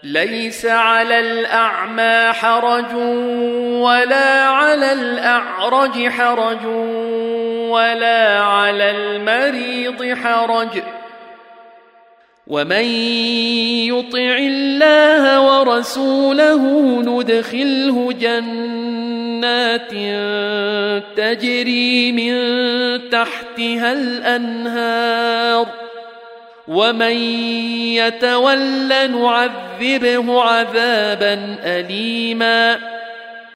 ليس على الأعمى حرج ولا على الأعرج حرج ولا على المريض حرج ومن يطع الله ورسوله ندخله جنات تجري من تحتها الأنهار ومن يتول نعذبه عذابا أليما